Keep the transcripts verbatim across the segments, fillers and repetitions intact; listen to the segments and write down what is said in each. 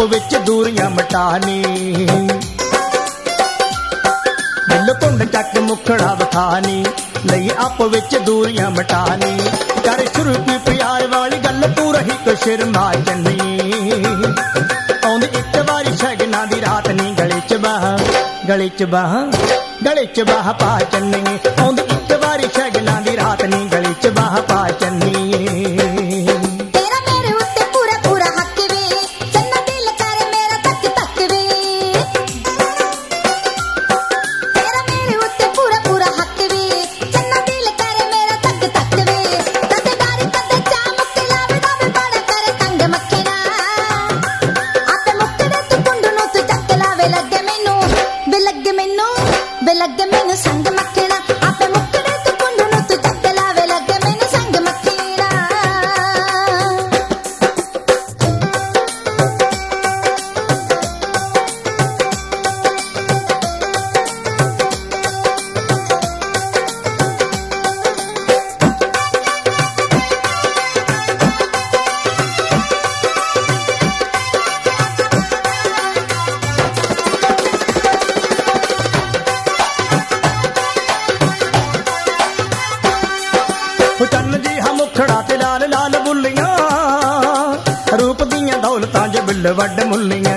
विच दूरियां मटानी दिल घुंड चक मुखड़ा बखानी लई आप विच दूरियां मटानी कर शुरू की प्यार वाली गल तू रही को शर्मा चन्नी आउंदी इक वारी शगना दी रात नी गले च बाह गले च बाह गले च बाह पा चन्नी आउंदी इक वारी शगना दी रात नी गले च बाह पा चन्नी चन्न जी हम मुखड़ा ते लाल लाल बुल्लियां रूप दियां दौलतां च बिल वड मुल्लियां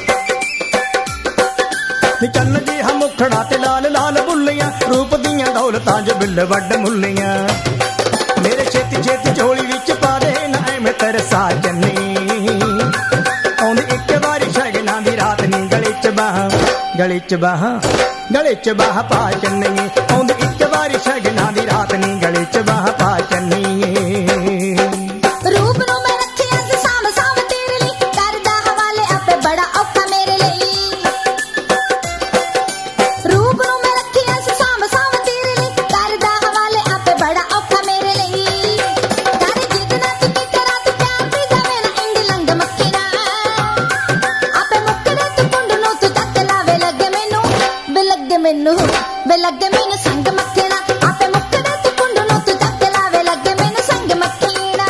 चन्न जी हम मुखड़ा ते लाल लाल बुल्लियां रूप दियां दौलतां च बिल वड मुल्लियां मेरे छेती छेती झोली विच पा दे ना मैं तरसा चन्नी आउंदी इक वारी शगना दी रात नी गले च बाह गले च बाह गले च बाह पा चन्नी आउंदी इक वारी शगना दी रात नी गले च बाह पा चन्नी रूप नूं मैं रखिया सी साम साम तेरे लई करदा हवाले आपे बड़ा औखा मेरे लई रूप नूं मैं रखिया सी साम साम तेरे लई करदा हवाले आपे बड़ा औखा मेरे लई कर जितना तू किते रात प्यार दी जावे ना इंग लंग मक्खीना आपे मुक्कड़े तू कुंड नूं तू तक लावे लगे मैनू बे लगे मैनू बे लगे मैनू संग मक्खीना आपे मुक्कड़े तू कुंड नूं तू तक लावे लगे मैनू संग मक्खीना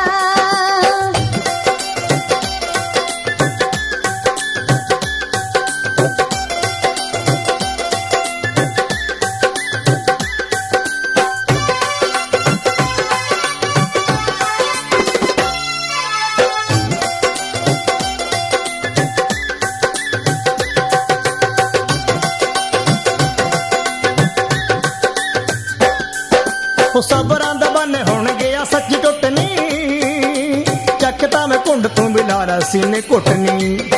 सबरां दा बन हुण गया सच्ची टुटनी चकता मैं कुंड तू बिलारा सीने घुटनी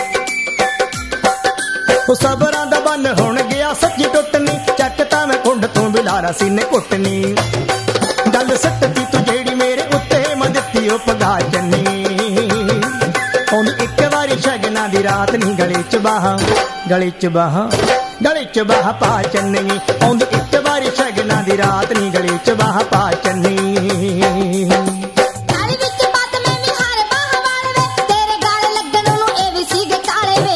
सबरां दा बन हुण गया सच्ची टुटनी चकता मैं कुंड तू बिलारा सीने घुटनी गल सट्टी तू जेड़ी मेरे उत्ते मैं दित्ती ओ पगा चन्नी आउंदी इक वारी शगना दी रात नी गले च बाह गले च बाह गले च बाह पा चन्नी आउंदी इक वारी शगना दी रात नी गले च बाह पा चन्नी गाली विच बात मैं भी हार बाह वाल वे तेरे गाल लगन नूं ए भी सीगे काले वे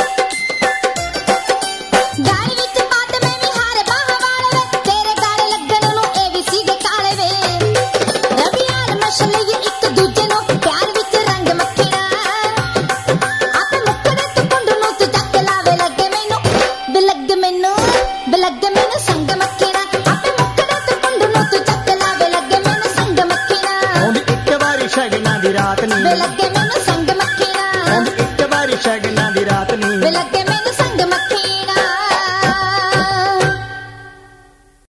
गाली विच बात मैं भी हार बाह वाल वे तेरे गाल लगन नूं ए भी सीगे काले वे रवि यार मशले एक दूजे नूं प्यार विच रंग मक्खीना आपे मुक्कड़े तू कुंड नूं तू तक लावे लगे मैनू बे लगे मैनू बे लगे मैनू संग मक्खीना आपे मुक्कड़े तू कुंड नूं तू तक लावे लगे मैनू संग मक्खीना आउंदी इक वारी शगना दी रात नी बे लगे मैनू संग मक्खीना आउंदी इक वारी शगना दी रात